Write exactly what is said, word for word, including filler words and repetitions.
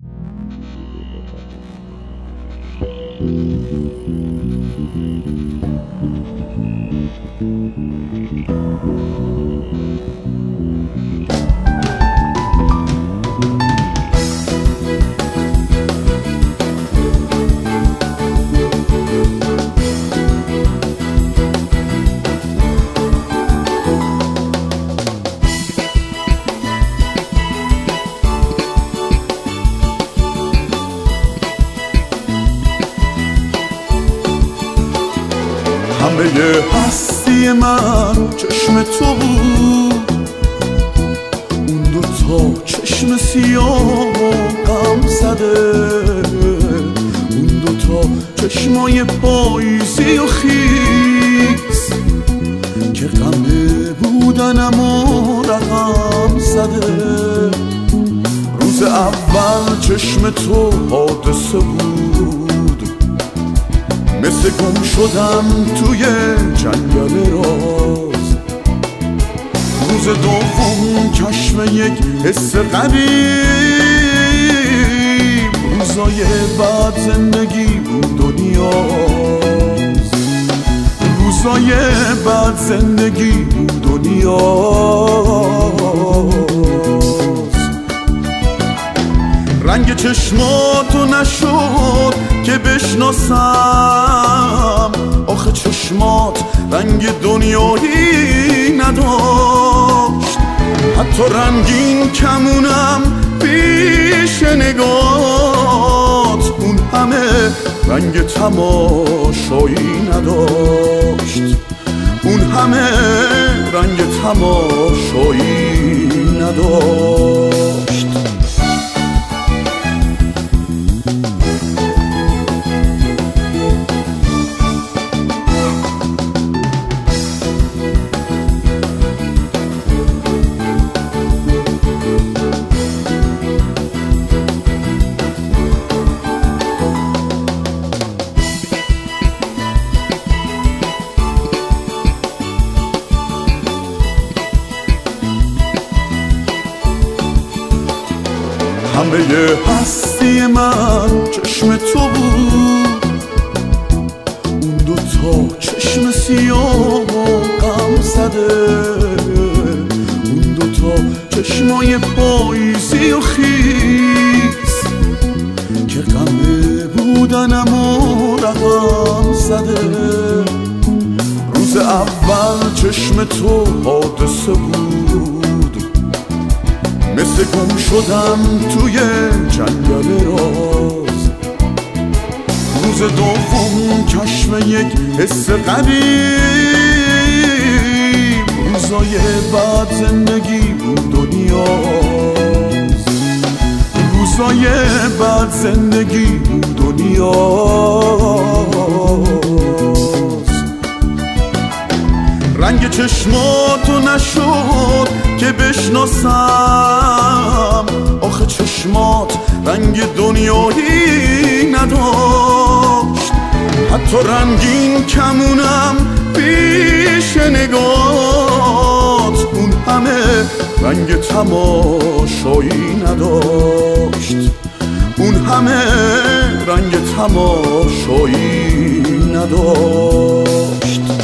همه هستی من چشم تو بود، اون دوتا چشم سیاه و غم زده، اون دوتا چشمای پاییزی و خیس که غمه بودنم و رقم زده. روز اول چشم تو حادثه بود، مثل گم شدم توی جنگل راز. روز دوم کشف یک حس غریب، روزای بعد زندگی بود دنیاز، روزای بعد زندگی بود دنیاز. رنگ چشماتو نشد که بشناسم، آخه چشمات رنگ دنیایی نداشت. حتی رنگین کمونم پیش نگات، اون همه رنگ تماشایی نداشت، اون همه رنگ تماشایی نداشت. همه هستی من چشم تو بود، اون دوتا چشم سیاه و غم زده، اون دوتا چشمای پاییزی و خیس که غمه بودنم و رقم زده. روز اول چشم تو حادثه بود، مثل گم شدم توی جنگل راز. روز دوم کشف یک حس غریب، روزای بعد زندگی بود دنیاز، روزای بعد زندگی بود دنیاز. رنگ چشماتو نشد که بشناسم، آخه چشمات رنگ دنیایی نداشت. حتی رنگین کمونم پیش نگات، اون همه رنگ تماشایی نداشت، اون همه رنگ تماشایی نداشت.